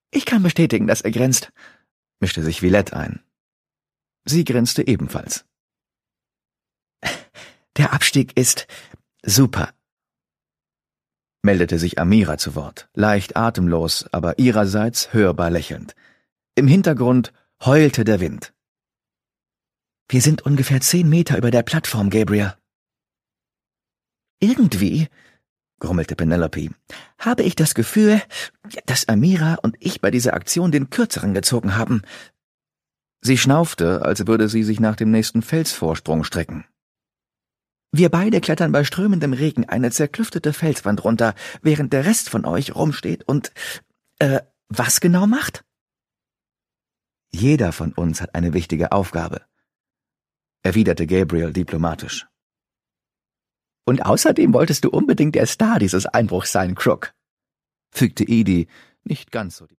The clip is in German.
Ich kann bestätigen, dass er grinst, mischte sich Villette ein. Sie grinste ebenfalls. Der Abstieg ist super, meldete sich Amira zu Wort, leicht atemlos, aber ihrerseits hörbar lächelnd. Im Hintergrund heulte der Wind. Wir sind ungefähr 10 Meter über der Plattform, Gabriel. Irgendwie, grummelte Penelope, habe ich das Gefühl, dass Amira und ich bei dieser Aktion den Kürzeren gezogen haben. Sie schnaufte, als würde sie sich nach dem nächsten Felsvorsprung strecken. Wir beide klettern bei strömendem Regen eine zerklüftete Felswand runter, während der Rest von euch rumsteht und, was genau macht? Jeder von uns hat eine wichtige Aufgabe, erwiderte Gabriel diplomatisch. Und außerdem wolltest du unbedingt der Star dieses Einbruchs sein, Crook, fügte Edie nicht ganz so